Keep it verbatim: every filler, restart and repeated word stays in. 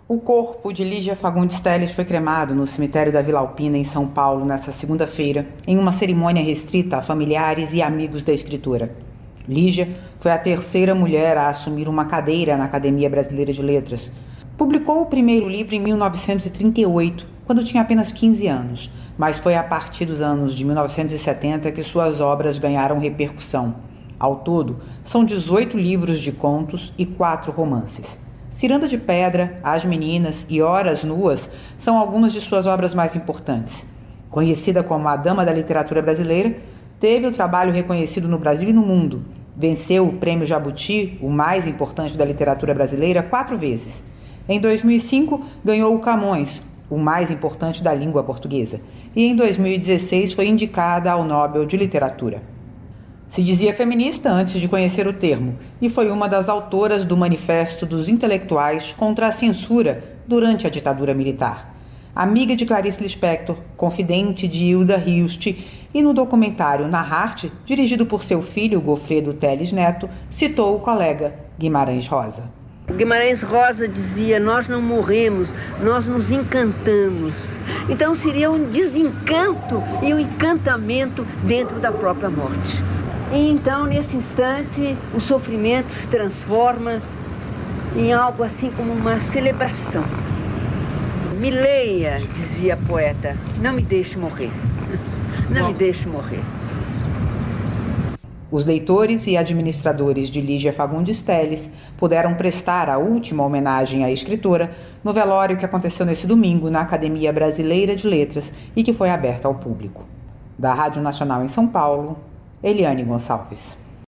O corpo de Lígia Fagundes Telles foi cremado no cemitério da Vila Alpina, em São Paulo, nesta segunda-feira, em uma cerimônia restrita a familiares e amigos da escritora. Lígia foi a terceira mulher a assumir uma cadeira na Academia Brasileira de Letras. Publicou o primeiro livro em mil novecentos e trinta e oito, quando tinha apenas quinze anos, mas foi a partir dos anos de mil novecentos e setenta que suas obras ganharam repercussão. Ao todo, são dezoito livros de contos e quatro romances. Ciranda de Pedra, As Meninas e Horas Nuas são algumas de suas obras mais importantes. Conhecida como a Dama da Literatura Brasileira, teve o trabalho reconhecido no Brasil e no mundo. Venceu o Prêmio Jabuti, o mais importante da literatura brasileira, quatro vezes. Em dois mil e cinco, ganhou o Camões, o mais importante da língua portuguesa. E em dois mil e dezesseis foi indicada ao Nobel de Literatura. Se dizia feminista antes de conhecer o termo e foi uma das autoras do Manifesto dos Intelectuais contra a Censura durante a ditadura militar. Amiga de Clarice Lispector, confidente de Hilda Hilst e no documentário Narrarte, dirigido por seu filho Gofredo Telles Neto, citou o colega Guimarães Rosa. Guimarães Rosa dizia: nós não morremos, nós nos encantamos. Então seria um desencanto e um encantamento dentro da própria morte. E então, nesse instante, o sofrimento se transforma em algo assim como uma celebração. Me leia, dizia a poeta, não me deixe morrer. Não Bom. me deixe morrer. Os leitores e administradores de Lígia Fagundes Telles puderam prestar a última homenagem à escritora no velório que aconteceu nesse domingo na Academia Brasileira de Letras e que foi aberto ao público. Da Rádio Nacional em São Paulo, Eliane Gonçalves.